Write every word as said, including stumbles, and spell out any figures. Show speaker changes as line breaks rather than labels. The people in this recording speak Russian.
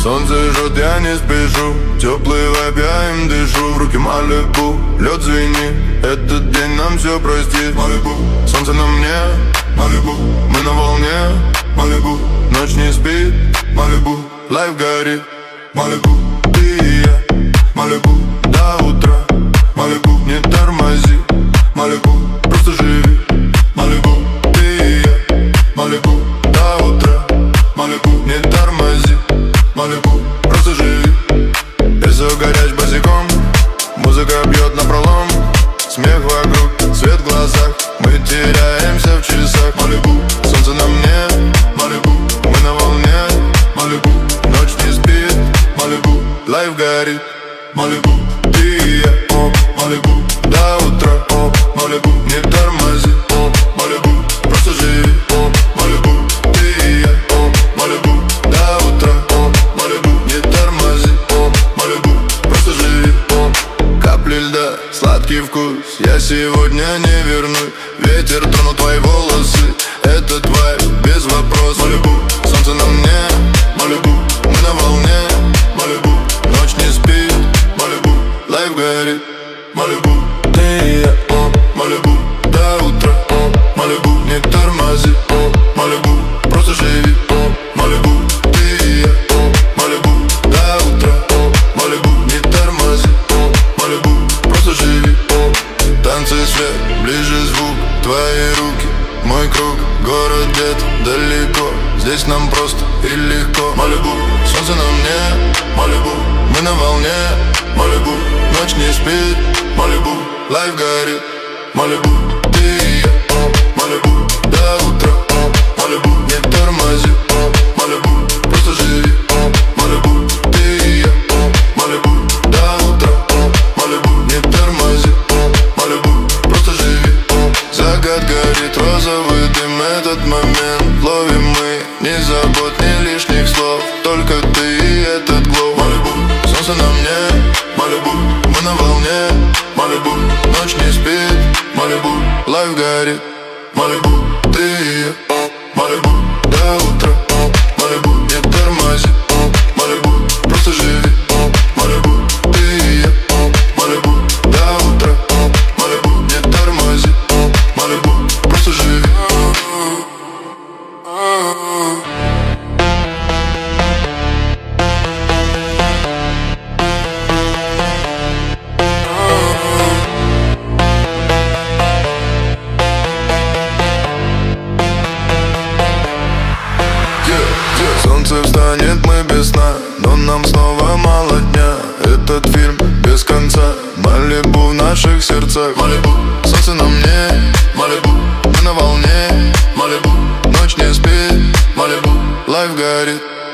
Солнце жжет, я не спешу, теплый вайб, я им дышу. В руки Малибу, лед звенит, этот день нам все простит. Малибу, солнце на мне, Малибу, мы на волне, Малибу, ночь не спит, Малибу, лайф горит, Малибу, ты и я, Малибу, до утра, Малибу, не тормози, Малибу, просто живи, Малибу, ты и я, Малибу, до утра, Малибу, не тормози, Малибу, просто живи. Песок горяч босиком, музыка бьет напролом, смех вокруг, свет в глазах, мы теряемся в часах. Малибу, солнце на мне, Малибу, мы на волне, Малибу, ночь не спит, Малибу, лайф горит, Малибу, ты и я, о, Малибу, до утра, о, Малибу, не тормози, о, Малибу, просто живи, о, Малибу, ты и я, о, Малибу, до утра, о, Малибу, не тормози, о, Малибу, просто живи, о. Капли льда, сладкий вкус, я сегодня не вернусь. Ветер тронул твои волосы, этот вайб без вопросов. Малибу, солнце на мне, Малибу, мы на волне, Малибу, ночь не спит, Малибу, лайф горит, Малибу, ты и я, о, Малибу, до утра, о, Малибу, не тормози, о, Малибу, просто живи, о, Малибу, ты и я, о, Малибу, до утра, о, Малибу, не тормози, о, Малибу, просто живи, о. Танцы, свет, ближе звук, твои руки, мой круг, город где-то далеко, здесь нам просто и легко. Малибу, солнце на мне, Малибу, мы на волне, Малибу, ночь не спит, Малибу, лайф горит, Малибу, ты и я, о, Малибу, до утра, о, Малибу, не тормози, о, Малибу, просто живи, о, Малибу, ты и я, о, Малибу, до утра, о, Малибу, не тормози, о, Малибу, просто живи, о. Закат горит, розовый дым, этот момент ловим мы, ни забот, ни лишних слов, только ты и этот глоу. Малибу, солнце на мне, Малибу, мы на волне, Малибу, ночь не спит, Малибу, лайф горит, Малибу, ты и я, о, Малибу, до утра, о, Малибу, не тормози, о, Малибу, просто живи, о, Малибу, ты и я, о, Малибу, до утра, о, Малибу, не тормози, о, Малибу, просто живи. Солнце встанет, мы без сна, но нам снова мало дня. Этот фильм без конца, Малибу в наших сердцах. Малибу, солнце на мне, Малибу, мы на волне, Малибу, ночь не спит, Малибу, лайф горит.